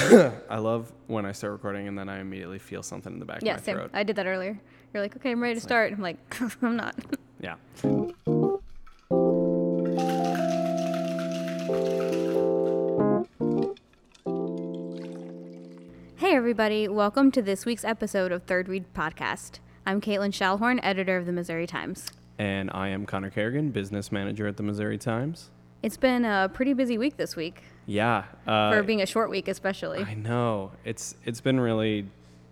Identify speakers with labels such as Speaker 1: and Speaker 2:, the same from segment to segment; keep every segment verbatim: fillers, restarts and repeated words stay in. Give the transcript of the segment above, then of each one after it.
Speaker 1: I love when I start recording and then I immediately feel something in the back
Speaker 2: Yeah,
Speaker 1: of my
Speaker 2: same.
Speaker 1: throat.
Speaker 2: I did that earlier. You're like, okay, I'm ready to
Speaker 1: It's
Speaker 2: start. I'm like, I'm not.
Speaker 1: Yeah.
Speaker 2: Hey, everybody. Welcome to this week's episode of Third Read Podcast. I'm Caitlin Schallhorn, editor of the Missouri Times.
Speaker 1: And I am Connor Kerrigan, business manager at the Missouri Times.
Speaker 2: It's been a pretty busy week this week.
Speaker 1: Yeah. Uh,
Speaker 2: For being a short week, especially.
Speaker 1: I know. It's it's been really...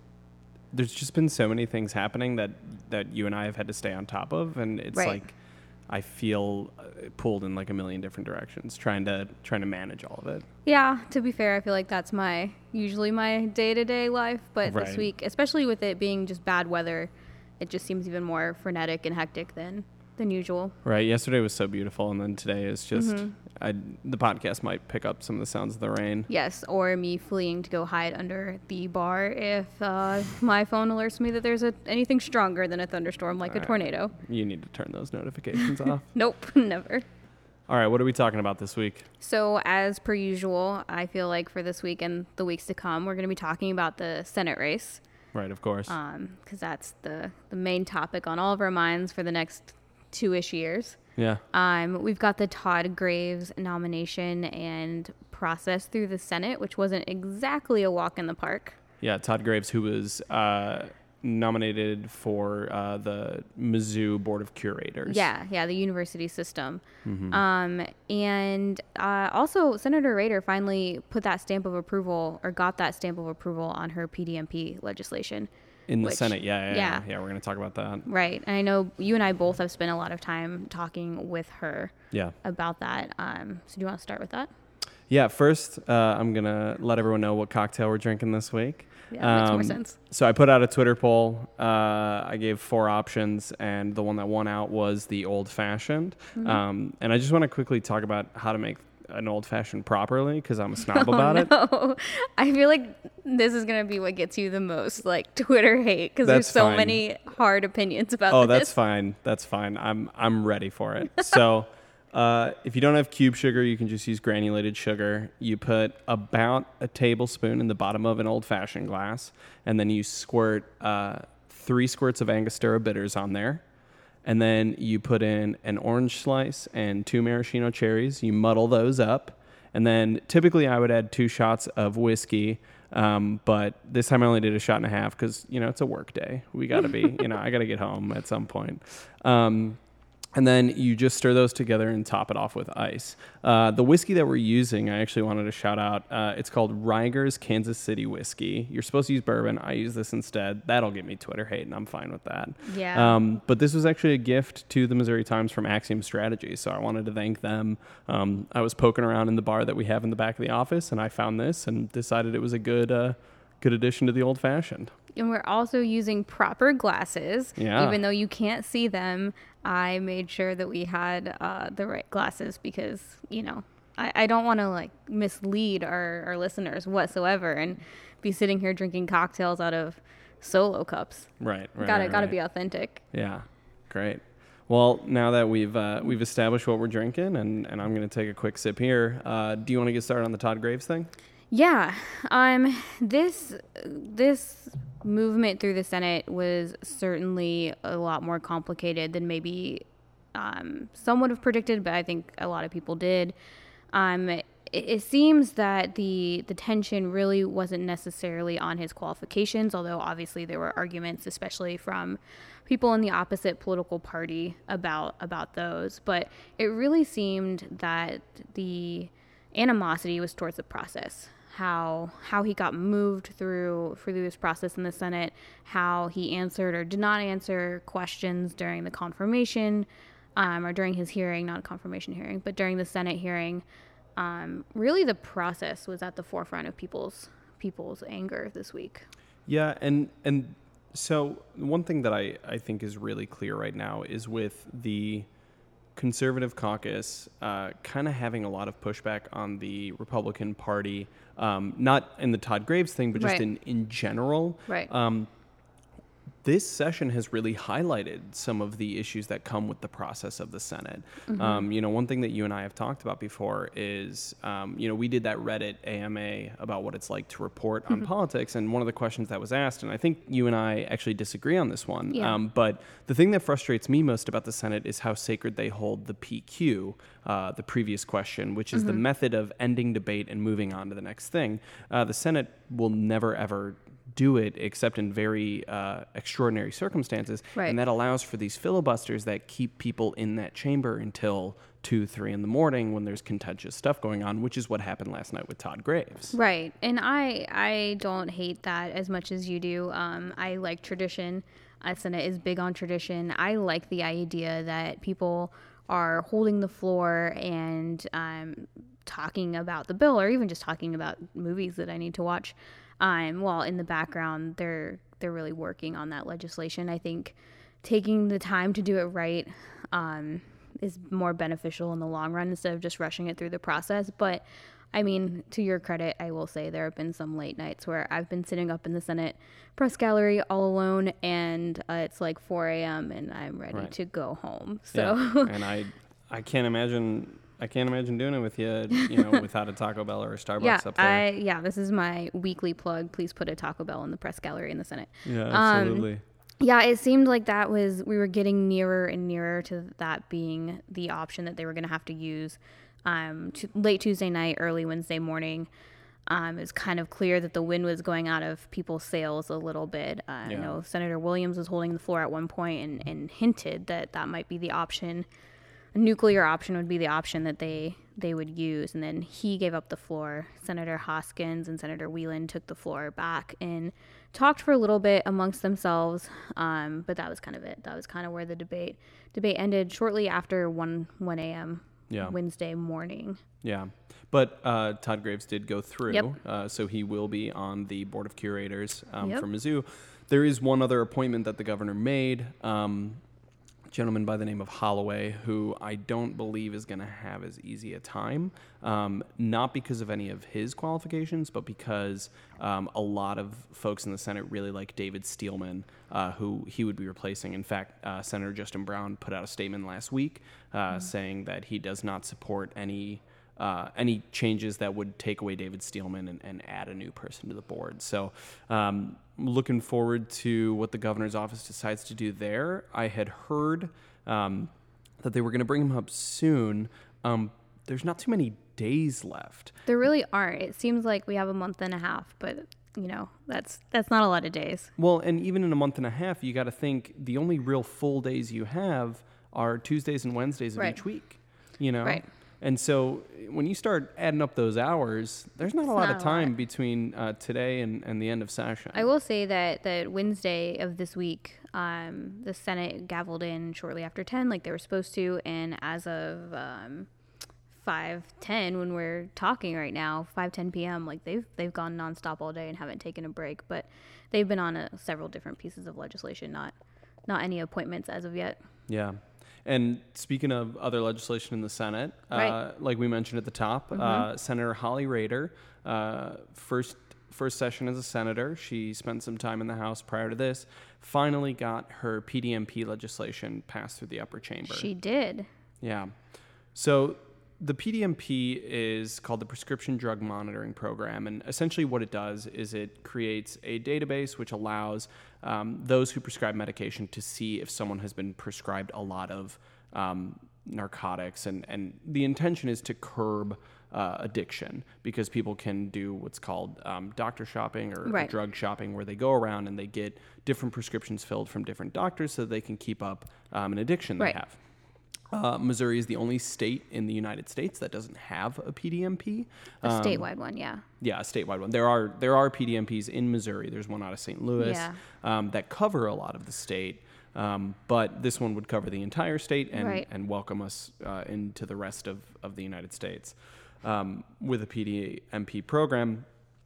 Speaker 1: There's just been so many things happening that, that you and I have had to stay on top of. And it's
Speaker 2: Right.
Speaker 1: like I feel pulled in like a million different directions trying to trying to manage all of it.
Speaker 2: Yeah, to be fair, I feel like that's my usually my day-to-day life. But
Speaker 1: Right.
Speaker 2: this week, especially with it being just bad weather, it just seems even more frenetic and hectic than, than usual.
Speaker 1: Right. Yesterday was so beautiful. And then today is just...
Speaker 2: Mm-hmm.
Speaker 1: I, the podcast might pick up some of the sounds of the rain.
Speaker 2: Yes, or me fleeing to go hide under the bar if uh, my phone alerts me that there's a, anything stronger than a thunderstorm, like a
Speaker 1: Right.
Speaker 2: tornado.
Speaker 1: You need to turn those notifications off.
Speaker 2: Nope, never.
Speaker 1: All right, what are we talking about this week?
Speaker 2: So, as per usual, I feel like for this week and the weeks to come, we're going to be talking about the Senate race,
Speaker 1: Right, of course.
Speaker 2: um, because that's the, the main topic on all of our minds for the next two-ish years.
Speaker 1: yeah.
Speaker 2: Um, we've got the Todd Graves nomination and process through the Senate, which wasn't exactly a walk in the park.
Speaker 1: Yeah, Todd Graves, who was uh, nominated for uh, the Mizzou Board of Curators.
Speaker 2: Yeah, yeah, the university system.
Speaker 1: Mm-hmm.
Speaker 2: Um, and uh, also, Senator Rader finally put that stamp of approval, or got that stamp of approval on her P D M P legislation.
Speaker 1: In the
Speaker 2: which-
Speaker 1: Senate, yeah, yeah, yeah.
Speaker 2: yeah.
Speaker 1: Yeah, we're going to talk about that.
Speaker 2: Right. And I know you and I both have spent a lot of time talking with her
Speaker 1: Yeah.
Speaker 2: about that. Um, so do you want to start with that?
Speaker 1: Yeah, first, uh, I'm going to let everyone know what cocktail we're drinking this week.
Speaker 2: Yeah, that makes more
Speaker 1: Um,
Speaker 2: sense.
Speaker 1: So I put out a Twitter poll. Uh, I gave four options, and the one that won out was the old-fashioned.
Speaker 2: Mm-hmm.
Speaker 1: Um, and I just want to quickly talk about how to make an old-fashioned properly, because I'm a snob
Speaker 2: Oh,
Speaker 1: about it.
Speaker 2: no. I feel like this is going to be what gets you the most, like, Twitter hate, because there's
Speaker 1: That's
Speaker 2: so
Speaker 1: fine.
Speaker 2: many hard opinions about
Speaker 1: Oh,
Speaker 2: this.
Speaker 1: that's fine. That's fine. I'm I'm ready for it. So, uh, if you don't have cube sugar, you can just use granulated sugar. You put about a tablespoon in the bottom of an old-fashioned glass, and then you squirt uh, three squirts of Angostura bitters on there. And then you put in an orange slice and two maraschino cherries. You muddle those up. And then typically I would add two shots of whiskey. Um, but this time I only did a shot and a half because, you know, it's a work day. We got to be, you know, I got to get home at some point. Um, and then you just stir those together and top it off with ice. Uh, the whiskey that we're using, I actually wanted to shout out. Uh, it's called Reiger's Kansas City Whiskey. You're supposed to use bourbon. I use this instead. That'll get me Twitter hate, and I'm fine with that.
Speaker 2: Yeah.
Speaker 1: Um, but this was actually a gift to the Missouri Times from Axiom Strategy, so I wanted to thank them. Um, I was poking around in the bar that we have in the back of the office, and I found this and decided it was a good, uh, good addition to the old fashioned.
Speaker 2: And we're also using proper glasses.
Speaker 1: Yeah.
Speaker 2: Even though you can't see them, I made sure that we had uh, the right glasses because, you know, I, I don't want to, like, mislead our, our listeners whatsoever and be sitting here drinking cocktails out of solo cups.
Speaker 1: Right, right.
Speaker 2: gotta
Speaker 1: right,
Speaker 2: gotta
Speaker 1: right.
Speaker 2: be authentic.
Speaker 1: Yeah, great. Well, now that we've uh, we've established what we're drinking, and, and I'm going to take a quick sip here, uh, do you want to get started on the Todd Graves thing?
Speaker 2: Yeah. Um. This this movement through the Senate was certainly a lot more complicated than maybe um, some would have predicted, but I think a lot of people did. Um. It, it seems that the the tension really wasn't necessarily on his qualifications, although obviously there were arguments, especially from people in the opposite political party about about those. But it really seemed that the animosity was towards the process. How how he got moved through through this process in the Senate, how he answered or did not answer questions during the confirmation, um, or during his hearing, not a confirmation hearing, but during the Senate hearing. Um, really, the process was at the forefront of people's people's anger this week.
Speaker 1: Yeah, and and so one thing that I, I think is really clear right now is with the conservative caucus uh, kind of having a lot of pushback on the Republican Party, um, not in the Todd Graves thing, but just
Speaker 2: Right.
Speaker 1: in, in general.
Speaker 2: Right.
Speaker 1: Um, this session has really highlighted some of the issues that come with the process of the Senate. Mm-hmm. Um, you know, one thing that you and I have talked about before is, um, you know, we did that Reddit A M A about what it's like to report on mm-hmm. politics. And one of the questions that was asked, and I think you and I actually disagree on this one, yeah. um, but the thing that frustrates me most about the Senate is how sacred they hold the P Q, uh, the previous question, which is mm-hmm. the method of ending debate and moving on to the next thing. Uh, the Senate will never, ever do it except in very uh, extraordinary circumstances.
Speaker 2: Right.
Speaker 1: And that allows for these filibusters that keep people in that chamber until two, three in the morning when there's contentious stuff going on, which is what happened last night with Todd Graves.
Speaker 2: Right. And I I don't hate that as much as you do. Um, I like tradition. Uh, Senate is big on tradition. I like the idea that people are holding the floor and um, talking about the bill, or even just talking about movies that I need to watch. Um, while in the background, they're they're really working on that legislation. I think taking the time to do it right um, is more beneficial in the long run instead of just rushing it through the process. But, I mean, to your credit, I will say there have been some late nights where I've been sitting up in the Senate press gallery all alone, and uh, it's like four a.m. and I'm ready
Speaker 1: right.
Speaker 2: to go home. So,
Speaker 1: yeah. and I I can't imagine... I can't imagine doing it with you, you know, without a Taco Bell or a Starbucks
Speaker 2: yeah,
Speaker 1: up there.
Speaker 2: I, yeah, this is my weekly plug. Please put a Taco Bell in the press gallery in the Senate.
Speaker 1: Yeah, absolutely.
Speaker 2: Um, yeah, it seemed like that was, we were getting nearer and nearer to that being the option that they were going to have to use um, to, late Tuesday night, early Wednesday morning. Um, it was kind of clear that the wind was going out of people's sails a little bit. Uh, yeah. I know Senator Williams was holding the floor at one point and, and hinted that that might be the option. A nuclear option would be the option that they, they would use. And then he gave up the floor. Senator Hoskins and Senator Whelan took the floor back and talked for a little bit amongst themselves. Um, but that was kind of it. That was kind of where the debate debate ended shortly after one a.m.
Speaker 1: Yeah.
Speaker 2: Wednesday morning.
Speaker 1: Yeah. But uh, Todd Graves did go through.
Speaker 2: Yep.
Speaker 1: Uh, so he will be on the Board of Curators um,
Speaker 2: yep.
Speaker 1: for Mizzou. There is one other appointment that the governor made. Um, gentleman by the name of Holloway, who I don't believe is going to have as easy a time, um, not because of any of his qualifications, but because um, a lot of folks in the Senate really like David Steelman, uh, who he would be replacing. In fact, uh, Senator Justin Brown put out a statement last week uh, mm-hmm. saying that he does not support any Uh, any changes that would take away David Steelman and, and add a new person to the board. So um, looking forward to what the governor's office decides to do there. I had heard um, that they were going to bring him up soon. Um, there's not too many days left.
Speaker 2: There really aren't. It seems like we have a month and a half, but you know, that's that's not a lot of days.
Speaker 1: Well, and even in a month and a half, you got to think the only real full days you have are Tuesdays and Wednesdays of
Speaker 2: right.
Speaker 1: each week, you know?
Speaker 2: Right.
Speaker 1: And so when you start adding up those hours, there's not
Speaker 2: it's
Speaker 1: a lot
Speaker 2: not
Speaker 1: of
Speaker 2: a
Speaker 1: time
Speaker 2: lot.
Speaker 1: between uh, today and, and the end of session.
Speaker 2: I will say that, that Wednesday of this week, um, the Senate gavelled in shortly after ten, like they were supposed to. And as of um, five ten, when we're talking right now, five ten p.m., like they've they've gone nonstop all day and haven't taken a break. But they've been on a, several different pieces of legislation, not not any appointments as of yet.
Speaker 1: Yeah. And speaking of other legislation in the Senate,
Speaker 2: right.
Speaker 1: uh, like we mentioned at the top, mm-hmm. uh, Senator Holly Rader, uh, first first session as a senator, she spent some time in the House prior to this, finally got her P D M P legislation passed through the upper chamber.
Speaker 2: She did.
Speaker 1: Yeah. So the P D M P is called the Prescription Drug Monitoring Program, and essentially what it does is it creates a database which allows um, those who prescribe medication to see if someone has been prescribed a lot of um, narcotics, and, and the intention is to curb uh, addiction, because people can do what's called um, doctor shopping or,
Speaker 2: right.
Speaker 1: or drug shopping, where they go around and they get different prescriptions filled from different doctors so they can keep up um, an addiction they
Speaker 2: right.
Speaker 1: have. Uh, Missouri is the only state in the United States that doesn't have a P D M P.
Speaker 2: A
Speaker 1: um,
Speaker 2: statewide one, yeah.
Speaker 1: Yeah, a statewide one. There are there are P D M Ps in Missouri. There's one out of Saint Louis
Speaker 2: yeah.
Speaker 1: um, that cover a lot of the state, um, but this one would cover the entire state and,
Speaker 2: right.
Speaker 1: and welcome us uh, into the rest of, of the United States. Um, with a P D M P program,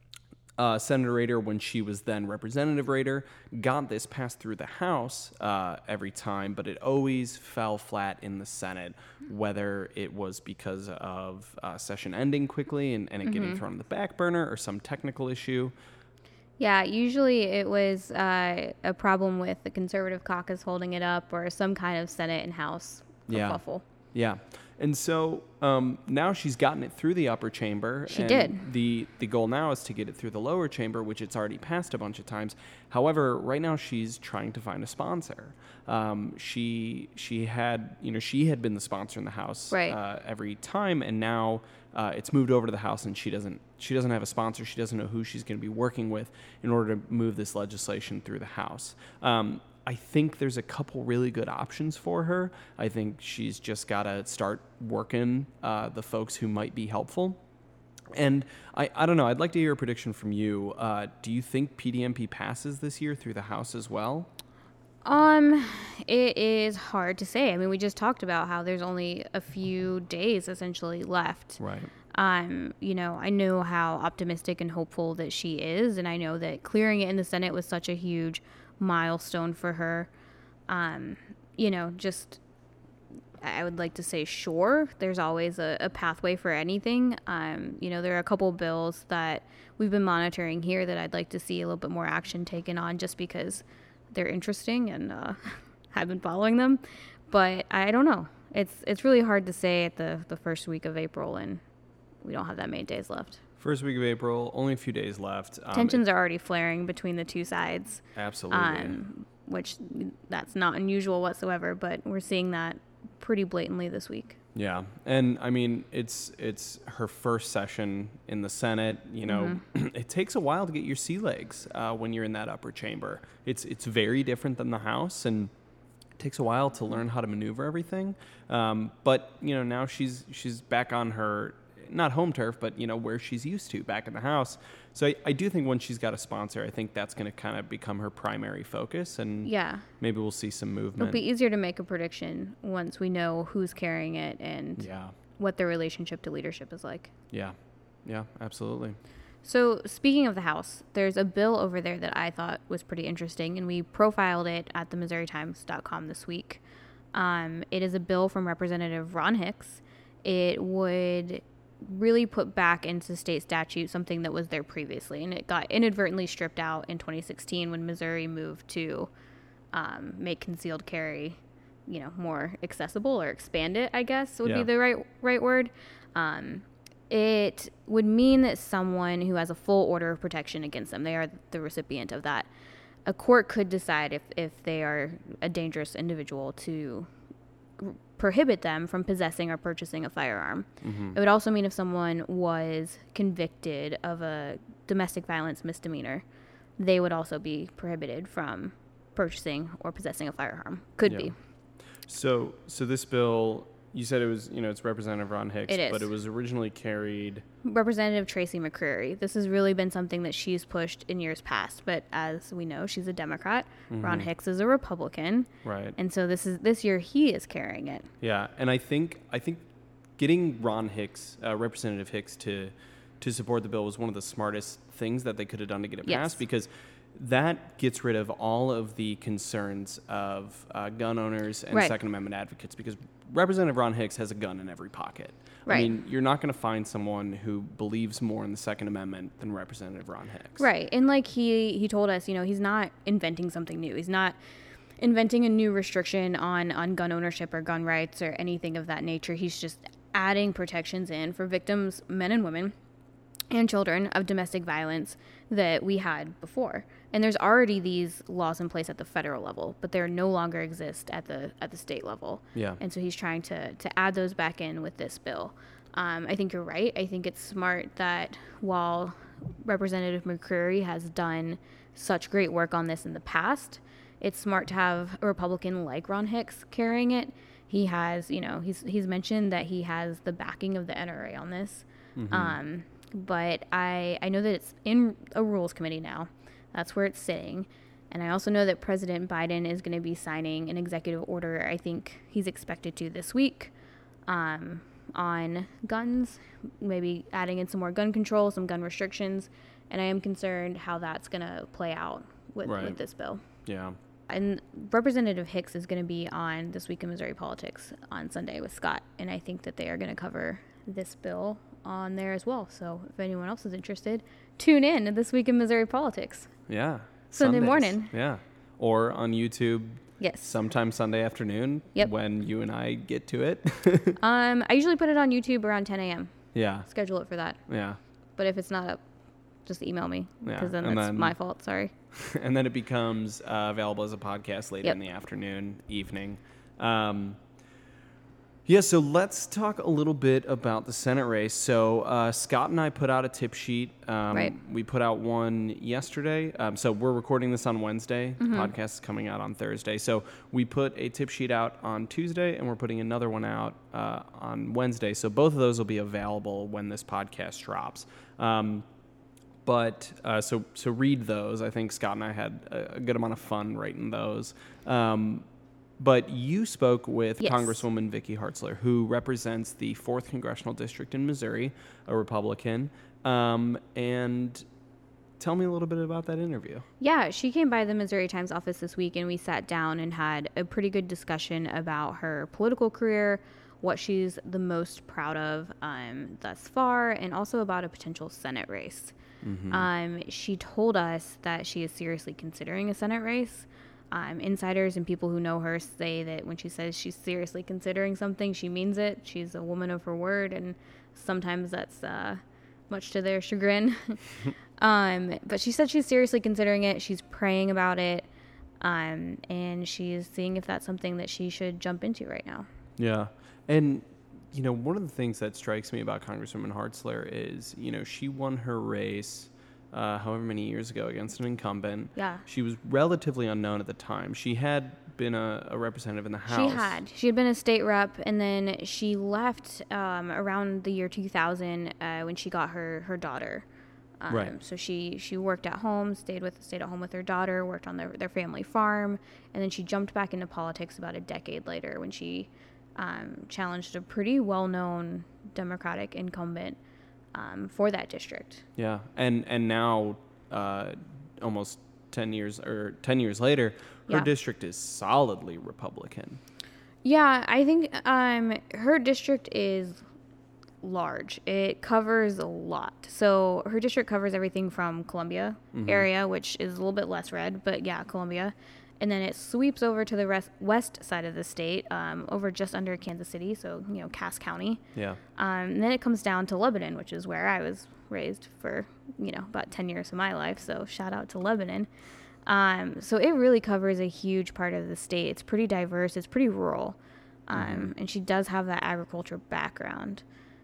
Speaker 1: Uh, Senator Rader, when she was then Representative Rader, got this passed through the House uh, every time, but it always fell flat in the Senate, whether it was because of uh, session ending quickly and, and it mm-hmm. getting thrown on the back burner or some technical issue.
Speaker 2: Yeah, usually it was uh, a problem with the conservative caucus holding it up or some kind of Senate and House
Speaker 1: Yeah.
Speaker 2: kerfuffle.
Speaker 1: Yeah. And so um, now she's gotten it through the upper chamber.
Speaker 2: She
Speaker 1: and
Speaker 2: did.
Speaker 1: The, the goal now is to get it through the lower chamber, which it's already passed a bunch of times. However, right now she's trying to find a sponsor. Um, she she had, you know, she had been the sponsor in the House
Speaker 2: Right.
Speaker 1: uh, every time, and now uh, it's moved over to the House, and she doesn't she doesn't have a sponsor. She doesn't know who she's going to be working with in order to move this legislation through the House. Um, I think there's a couple really good options for her. I think she's just got to start working uh, the folks who might be helpful. And I, I don't know, I'd like to hear a prediction from you. Uh, do you think P D M P passes this year through the House as well?
Speaker 2: Um, it is hard to say. I mean, we just talked about how there's only a few days essentially left.
Speaker 1: Right.
Speaker 2: Um, you know, I know how optimistic and hopeful that she is, and I know that clearing it in the Senate was such a huge milestone for her. Um, you know, just I would like to say sure. There's always a, a pathway for anything. Um, you know, there are a couple bills that we've been monitoring here that I'd like to see a little bit more action taken on, just because they're interesting and uh, I've been following them. But I don't know. It's it's really hard to say at the the first week of April, and we don't have that many days left.
Speaker 1: First week of April, only a few days left. Um,
Speaker 2: Tensions are already flaring between the two sides.
Speaker 1: Absolutely.
Speaker 2: Um, which that's not unusual whatsoever, but we're seeing that pretty blatantly this week.
Speaker 1: Yeah, and I mean, it's it's her first session in the Senate. You know, mm-hmm. It takes a while to get your sea legs uh, when you're in that upper chamber. It's it's very different than the House, and it takes a while to learn how to maneuver everything. Um, but you know, now she's she's back on her, not home turf, but you know where she's used to, back in the House. So I, I do think when she's got a sponsor, I think that's going to kind of become her primary focus, and
Speaker 2: yeah,
Speaker 1: maybe we'll see some movement.
Speaker 2: It'll be easier to make a prediction once we know who's carrying it and
Speaker 1: yeah.
Speaker 2: what their relationship to leadership is like.
Speaker 1: Yeah, yeah, absolutely.
Speaker 2: So speaking of the House, there's a bill over there that I thought was pretty interesting, and we profiled it at the Missouri Times dot com this week. Um, it is a bill from Representative Ron Hicks. It would really put back into state statute something that was there previously, and it got inadvertently stripped out in twenty sixteen when Missouri moved to um, make concealed carry, you know, more accessible, or expand it, I guess would
Speaker 1: yeah.
Speaker 2: be the right right word. Um, it would mean that someone who has a full order of protection against them, they are the recipient of that, a court could decide if, if they are a dangerous individual to prohibit them from possessing or purchasing a firearm.
Speaker 1: Mm-hmm.
Speaker 2: It would also mean if someone was convicted of a domestic violence misdemeanor, they would also be prohibited from purchasing or possessing a firearm. Could
Speaker 1: yeah.
Speaker 2: be.
Speaker 1: So, so this bill, you said it was, you know, it's Representative Ron Hicks,
Speaker 2: It is.
Speaker 1: but it was originally carried.
Speaker 2: Representative Tracy McCreary. This has really been something that she's pushed in years past, but as we know, she's a Democrat. Mm-hmm. Ron Hicks is a Republican.
Speaker 1: Right.
Speaker 2: And so this is this year he is carrying it.
Speaker 1: Yeah, and I think I think getting Ron Hicks, uh, Representative Hicks, to to support the bill was one of the smartest things that they could have done to get it
Speaker 2: yes.
Speaker 1: passed, because that gets rid of all of the concerns of uh, gun owners and
Speaker 2: right.
Speaker 1: Second Amendment advocates, because Representative Ron Hicks has a gun in every pocket.
Speaker 2: Right.
Speaker 1: I mean, you're not going to find someone who believes more in the Second Amendment than Representative Ron Hicks.
Speaker 2: Right. And like he, he told us, you know, he's not inventing something new. He's not inventing a new restriction on, on gun ownership or gun rights or anything of that nature. He's just adding protections in for victims, men and women, and children of domestic violence that we had before. And there's already these laws in place at the federal level, but they no longer exist at the at the state level.
Speaker 1: Yeah.
Speaker 2: And so he's trying to, to add those back in with this bill. Um, I think you're right. I think it's smart that while Representative McCreary has done such great work on this in the past, it's smart to have a Republican like Ron Hicks carrying it. He has, you know, he's he's mentioned that he has the backing of the N R A on this. Mm-hmm. Um, but I, I know that it's in a rules committee now. That's where it's sitting. And I also know that President Biden is going to be signing an executive order. I think he's expected to this week um, on guns, maybe adding in some more gun control, some gun restrictions. And I am concerned how that's going to play out with,
Speaker 1: right.
Speaker 2: with this bill.
Speaker 1: Yeah.
Speaker 2: And Representative Hicks is going to be on This Week in Missouri Politics on Sunday with Scott. And I think that they are going to cover this bill on there as well. So if anyone else is interested, tune in to This Week in Missouri Politics.
Speaker 1: Yeah.
Speaker 2: Sunday
Speaker 1: Sundays.
Speaker 2: morning.
Speaker 1: Yeah. Or on YouTube.
Speaker 2: Yes.
Speaker 1: Sometime Sunday afternoon.
Speaker 2: Yep.
Speaker 1: When you and I get to it.
Speaker 2: um, I usually put it on YouTube around ten a.m.
Speaker 1: Yeah.
Speaker 2: Schedule it for that.
Speaker 1: Yeah.
Speaker 2: But if it's not up, just email me.
Speaker 1: Yeah.
Speaker 2: Because then
Speaker 1: And
Speaker 2: that's
Speaker 1: then-
Speaker 2: my fault. Sorry.
Speaker 1: And then it becomes uh, available as a podcast later
Speaker 2: Yep.
Speaker 1: in the afternoon, evening. Um, yeah, so let's talk a little bit about the Senate race. So uh, Scott and I put out a tip sheet. Um,
Speaker 2: Right.
Speaker 1: We put out one yesterday. Um, so we're recording this on Wednesday.
Speaker 2: Mm-hmm.
Speaker 1: The podcast is coming out on Thursday. So we put a tip sheet out on Tuesday, and we're putting another one out uh, on Wednesday. So both of those will be available when this podcast drops. Um, But uh, so so read those. I think Scott and I had a, a good amount of fun writing those. Um, but you spoke with
Speaker 2: Yes.
Speaker 1: Congresswoman Vicky Hartzler, who represents the fourth Congressional District in Missouri, a Republican. Um, and tell me a little bit about that interview.
Speaker 2: Yeah, she came by the Missouri Times office this week, and we sat down and had a pretty good discussion about her political career, what she's the most proud of um, thus far, and also about a potential Senate race.
Speaker 1: Mm-hmm.
Speaker 2: Um, she told us that she is seriously considering a Senate race. Um, insiders and people who know her say that when she says she's seriously considering something, she means it. She's a woman of her word, and sometimes that's uh, much to their chagrin. um, but she said she's seriously considering it. She's praying about it, um, and she's seeing if that's something that she should jump into right now.
Speaker 1: Yeah. And, you know, one of the things that strikes me about Congresswoman Hartzler is, you know, she won her race uh, however many years ago against an incumbent.
Speaker 2: Yeah.
Speaker 1: She was relatively unknown at the time. She had been a, a representative in the House.
Speaker 2: She had. She had been a state rep, and then she left um, around the year two thousand uh, when she got her, her daughter. Um,
Speaker 1: Right.
Speaker 2: So she, she worked at home, stayed with stayed at home with her daughter, worked on their, their family farm, and then she jumped back into politics about a decade later when she um, challenged a pretty well-known Democratic incumbent um, for that district.
Speaker 1: Yeah. And and now, uh, almost ten years or ten years later, her
Speaker 2: Yeah.
Speaker 1: district is solidly Republican.
Speaker 2: Yeah, I think um, her district is large. It covers a lot. So her district covers everything from Columbia
Speaker 1: Mm-hmm.
Speaker 2: area, which is a little bit less red, but yeah, Columbia. And then it sweeps over to the rest, west side of the state, um, over just under Kansas City, so, you know, Cass County.
Speaker 1: Yeah.
Speaker 2: Um, and then it comes down to Lebanon, which is where I was raised for, you know, about ten years of my life. So shout out to Lebanon. Um, so it really covers a huge part of the state. It's pretty diverse. It's pretty rural. Um,
Speaker 1: Mm-hmm.
Speaker 2: and she does have that agriculture background.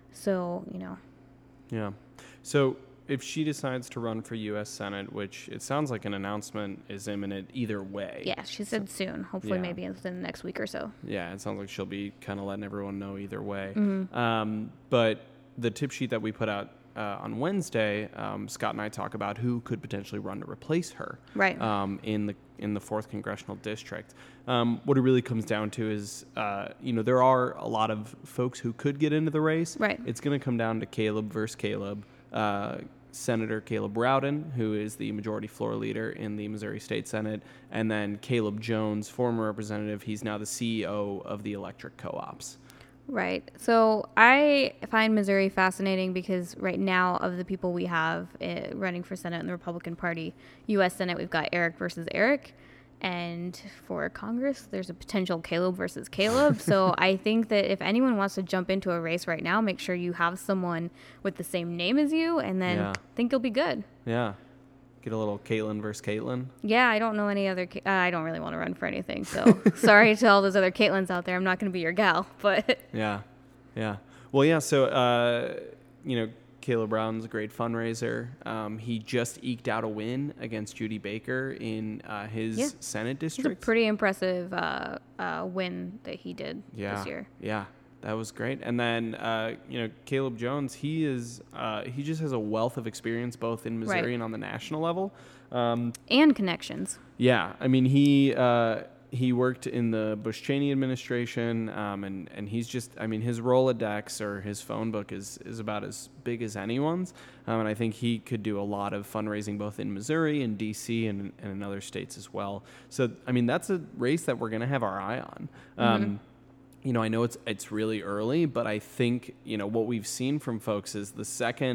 Speaker 2: So, you know,
Speaker 1: Yeah. So if she decides to run for U S Senate, which it sounds like an announcement is imminent either way.
Speaker 2: yeah, she said soon, hopefully
Speaker 1: yeah.
Speaker 2: maybe within the next week or so.
Speaker 1: Yeah, it sounds like she'll be kind of letting everyone know either way.
Speaker 2: Mm-hmm.
Speaker 1: Um, but the tip sheet that we put out uh, on Wednesday, um, Scott and I talk about who could potentially run to replace her.
Speaker 2: Right.
Speaker 1: Um, in the in the fourth congressional district. Um, what it really comes down to is, uh, you know, there are a lot of folks who could get into the race.
Speaker 2: Right.
Speaker 1: It's going to come down to Caleb versus Caleb. Uh, Senator Caleb Rowden, who is the majority floor leader in the Missouri State Senate, and then Caleb Jones, former representative. He's now the C E O of the electric co-ops.
Speaker 2: Right. So I find Missouri fascinating because right now, of the people we have uh, running for Senate in the Republican Party, U S Senate, we've got Eric versus Eric. And for Congress, there's a potential Caleb versus Caleb. So I think that if anyone wants to jump into a race right now, make sure you have someone with the same name as you, and then
Speaker 1: Yeah.
Speaker 2: think you'll be good.
Speaker 1: Yeah. Get a little Caitlin versus Caitlin.
Speaker 2: Yeah, I don't know any other. Ca- Uh, I don't really want to run for anything. So sorry to all those other Caitlins out there. I'm not going to be your gal, but
Speaker 1: Yeah. Yeah. Well, yeah. So, uh, you know, Caleb Brown's a great fundraiser. Um, he just eked out a win against Judy Baker in uh, his
Speaker 2: Yeah.
Speaker 1: Senate
Speaker 2: it's a
Speaker 1: district.
Speaker 2: pretty impressive uh, uh, win that he did
Speaker 1: yeah.
Speaker 2: this year.
Speaker 1: Yeah. That was great. And then, uh, you know, Caleb Jones, he is, uh, he just has a wealth of experience both in Missouri
Speaker 2: Right.
Speaker 1: and on the national level. Um,
Speaker 2: And connections.
Speaker 1: Yeah, I mean he uh, he worked in the Bush Cheney administration, um, and and he's just I mean his Rolodex or his phone book is is about as big as anyone's, um, and I think he could do a lot of fundraising both in Missouri and D C and, and in other states as well. So I mean that's a race that we're gonna have our eye on. Um,
Speaker 2: Mm-hmm.
Speaker 1: You know, I know it's it's really early, but I think you know what we've seen from folks is the second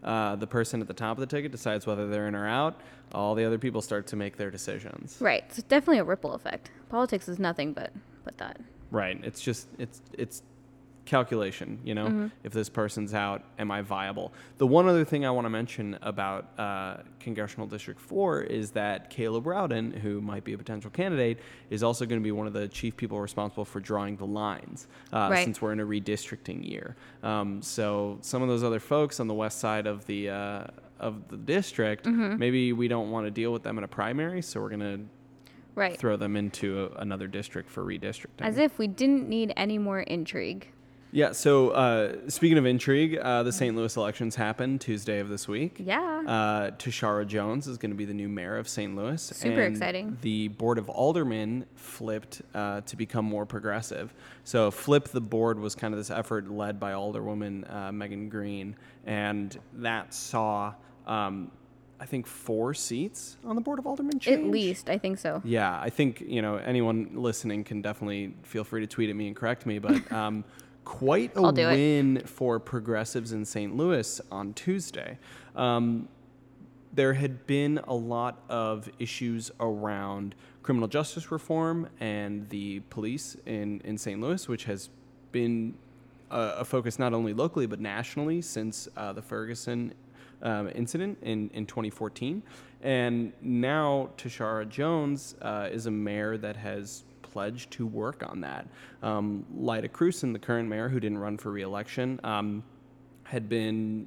Speaker 1: uh, the person at the top of the ticket decides whether they're in or out, all the other people start to make their decisions.
Speaker 2: Right. It's definitely a ripple effect. Politics is nothing but but that.
Speaker 1: Right. It's just it's it's calculation, you know.
Speaker 2: Mm-hmm.
Speaker 1: If this person's out, am I viable? The one other thing I want to mention about uh, Congressional District four is that Caleb Rowden, who might be a potential candidate, is also going to be one of the chief people responsible for drawing the lines, uh,
Speaker 2: right.
Speaker 1: since we're in a redistricting year. Um, so some of those other folks on the west side of the uh, of the district,
Speaker 2: mm-hmm.
Speaker 1: maybe we don't want to deal with them in a primary, so we're going to
Speaker 2: right.
Speaker 1: throw them into a, another district for redistricting.
Speaker 2: As if we didn't need any more intrigue.
Speaker 1: Yeah, so uh, speaking of intrigue, uh, the Saint Louis elections happened Tuesday of this week.
Speaker 2: Yeah.
Speaker 1: Uh, Tashara Jones is going to be the new mayor of Saint Louis.
Speaker 2: Super
Speaker 1: and
Speaker 2: exciting.
Speaker 1: The Board of Aldermen flipped uh, to become more progressive. So Flip the Board was kind of this effort led by Alderwoman uh, Megan Green, and that saw, um, I think, four seats on the Board of Aldermen change.
Speaker 2: At least, I think so.
Speaker 1: Yeah, I think, you know, anyone listening can definitely feel free to tweet at me and correct me, but... Um, Quite a win
Speaker 2: it.
Speaker 1: for progressives in Saint Louis on Tuesday. Um, there had been a lot of issues around criminal justice reform and the police in, in Saint Louis, which has been a, a focus not only locally but nationally since uh, the Ferguson um, incident in, in twenty fourteen. And now Tashara Jones uh, is a mayor that has pledged to work on that. Um, Lyda Krewson, the current mayor who didn't run for re-election, um, had been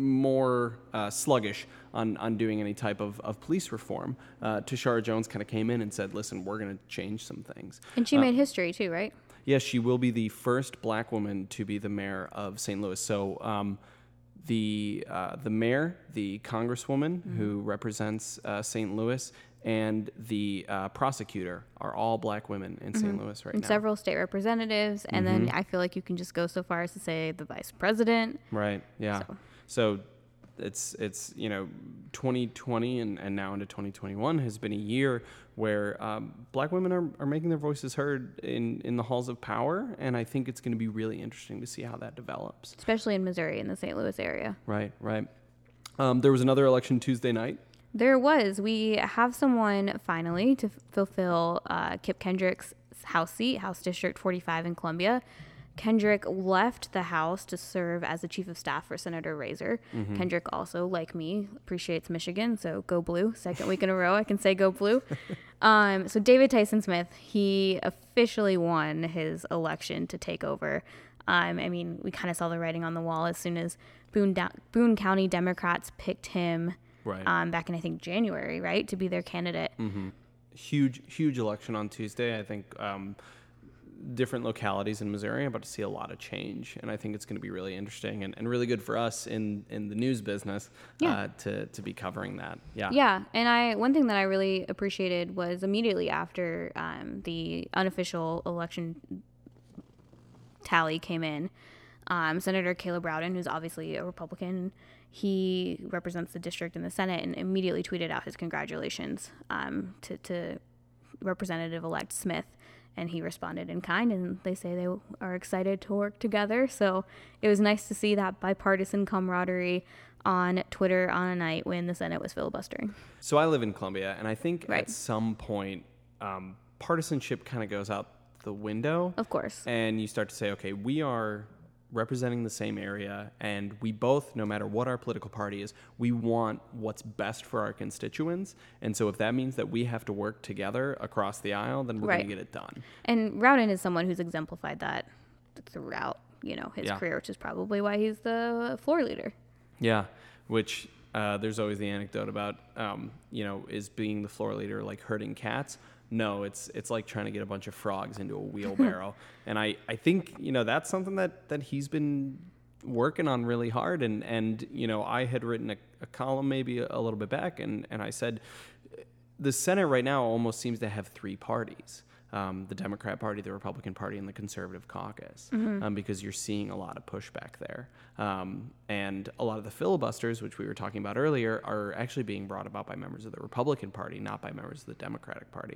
Speaker 1: more uh, sluggish on, on doing any type of, of police reform. Uh, Tashara Jones kind of came in and said, listen, we're going to change some things.
Speaker 2: And she
Speaker 1: uh,
Speaker 2: made history too, right?
Speaker 1: Yes, she will be the first black woman to be the mayor of Saint Louis. So um, the, uh, the mayor, the congresswoman mm-hmm. who represents uh, Saint Louis, and the uh, prosecutor are all black women in Saint
Speaker 2: Mm-hmm.
Speaker 1: Louis right
Speaker 2: and
Speaker 1: now.
Speaker 2: Several state representatives, and
Speaker 1: mm-hmm.
Speaker 2: then I feel like you can just go so far as to say the vice president.
Speaker 1: Right, yeah.
Speaker 2: So,
Speaker 1: so it's, it's you know, twenty twenty and, and now into twenty twenty-one has been a year where um, black women are, are making their voices heard in, in the halls of power, and I think it's going to be really interesting to see how that develops.
Speaker 2: Especially in Missouri, in the Saint Louis area.
Speaker 1: Right, right. Um, there was another election Tuesday night.
Speaker 2: There was. We have someone finally to f- fulfill uh, Kip Kendrick's House seat, House District forty-five in Columbia. Kendrick left the House to serve as the chief of staff for Senator Razor. Mm-hmm. Kendrick also, like me, appreciates Michigan, so go blue. Second week in a row, I can say go blue. um, so David Tyson Smith, he officially won his election to take over. Um, I mean, we kind of saw the writing on the wall as soon as Boone, da- Boone County Democrats picked him.
Speaker 1: Right.
Speaker 2: Um, back in, I think, January, right, to be their candidate.
Speaker 1: Mm-hmm. Huge, huge election on Tuesday. I think um, different localities in Missouri are about to see a lot of change, and I think it's going to be really interesting and, and really good for us in, in the news business
Speaker 2: yeah.
Speaker 1: uh, to, to be covering that. Yeah.
Speaker 2: Yeah, and I one thing that I really appreciated was immediately after um, the unofficial election tally came in, um, Senator Caleb Rowden, who's obviously a Republican, he represents the district in the Senate, and immediately tweeted out his congratulations um, to, to Representative-elect Smith, and he responded in kind, and they say they are excited to work together. So it was nice to see that bipartisan camaraderie on Twitter on a night when the Senate was filibustering.
Speaker 1: So I live in Columbia, and I think
Speaker 2: right.
Speaker 1: at some point um, partisanship kind of goes out the window.
Speaker 2: Of course.
Speaker 1: And you start to say, okay, we are representing the same area, and we both, no matter what our political party is, we want what's best for our constituents. And so if that means that we have to work together across the aisle, then we're
Speaker 2: right.
Speaker 1: going to get it done.
Speaker 2: And Rowden is someone who's exemplified that throughout, you know, his
Speaker 1: yeah.
Speaker 2: career, which is probably why he's the floor leader.
Speaker 1: Yeah, which uh, there's always the anecdote about, um, you know, is being the floor leader like herding cats? No, it's it's like trying to get a bunch of frogs into a wheelbarrow. And I, I think, you know, that's something that, that he's been working on really hard. And, and you know, I had written a, a column maybe a, a little bit back, and, and I said, the Senate right now almost seems to have three parties. Um, the Democrat Party, the Republican Party, and the Conservative Caucus, mm-hmm. um, because you're seeing a lot of pushback there. Um, and a lot of the filibusters, which we were talking about earlier, are actually being brought about by members of the Republican Party, not by members of the Democratic Party.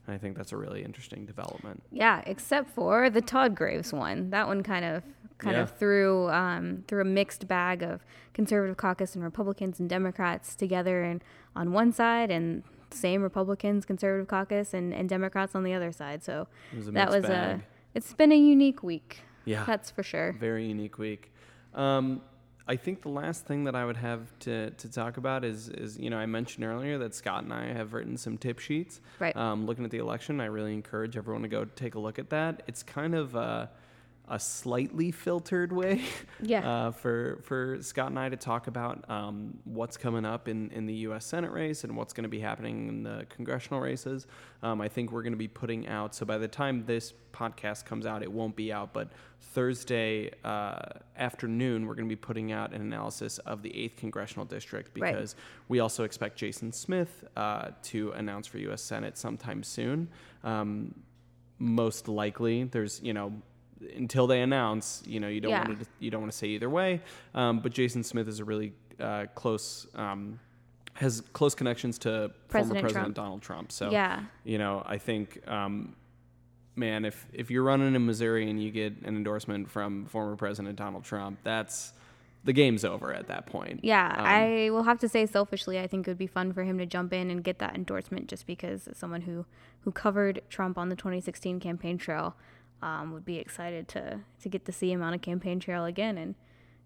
Speaker 1: I think that's a really interesting development.
Speaker 2: Yeah, except for the Todd Graves one. That one kind of kind
Speaker 1: Yeah.
Speaker 2: of threw um, threw a mixed bag of conservative caucus and Republicans and Democrats together and on one side, and same Republicans, conservative caucus, and, and Democrats on the other side. So
Speaker 1: It was a
Speaker 2: that
Speaker 1: mixed
Speaker 2: was
Speaker 1: bag.
Speaker 2: a it's been a unique week.
Speaker 1: Yeah.
Speaker 2: That's for sure.
Speaker 1: Very unique week. Um, I think the last thing that I would have to, to talk about is, is, you know, I mentioned earlier that Scott and I have written some tip sheets.
Speaker 2: Right.
Speaker 1: Um, looking at the election, I really encourage everyone to go take a look at that. It's kind of a, a slightly filtered way
Speaker 2: Yeah.
Speaker 1: uh, for for Scott and I to talk about um, what's coming up in, in the U S Senate race and what's going to be happening in the congressional races. Um, I think we're going to be putting out, so by the time this podcast comes out, it won't be out, but Thursday uh, afternoon, we're going to be putting out an analysis of the eighth Congressional District
Speaker 2: Right.
Speaker 1: because we also expect Jason Smith uh, to announce for U S Senate sometime soon. Um, most likely, there's, you know, until they announce, you know, you don't
Speaker 2: Yeah.
Speaker 1: want to you don't want to say either way. Um, but Jason Smith is a really uh, close um, has close connections to
Speaker 2: President
Speaker 1: former President
Speaker 2: Trump.
Speaker 1: Donald Trump. So
Speaker 2: Yeah.
Speaker 1: you know, I think, um, man, if if you're running in Missouri and you get an endorsement from former President Donald Trump, that's the game's over at that point.
Speaker 2: Yeah,
Speaker 1: Um,
Speaker 2: I will have to say selfishly, I think it would be fun for him to jump in and get that endorsement just because as someone who, who covered Trump on the twenty sixteen campaign trail, um, would be excited to, to get to see him on a campaign trail again and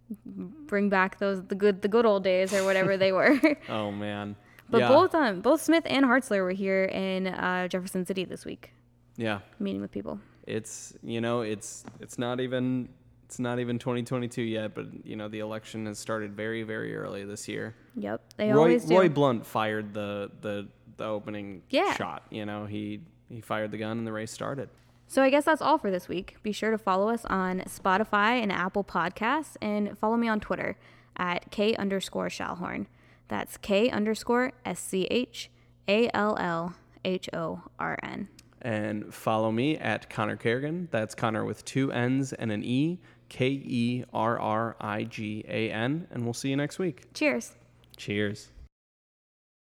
Speaker 2: bring back those the good the good old days or whatever they were.
Speaker 1: Oh man.
Speaker 2: But
Speaker 1: yeah.
Speaker 2: both um both Smith and Hartzler were here in uh, Jefferson City this week,
Speaker 1: Yeah.
Speaker 2: meeting with people.
Speaker 1: It's you know it's it's not even it's not even twenty twenty-two yet, but you know the election has started very very early this year.
Speaker 2: Yep, they
Speaker 1: Roy
Speaker 2: always do.
Speaker 1: Roy Blunt fired the the the opening
Speaker 2: Yeah.
Speaker 1: shot. You know he he fired the gun and the race started.
Speaker 2: So I guess that's all for this week. Be sure to follow us on Spotify and Apple Podcasts, and follow me on Twitter at K underscore Schallhorn. That's K underscore S C H A L L H O R N.
Speaker 1: And follow me at Connor Kerrigan. That's Connor with two N's and an E, K E R R I G A N. And we'll see you next week.
Speaker 2: Cheers.
Speaker 1: Cheers.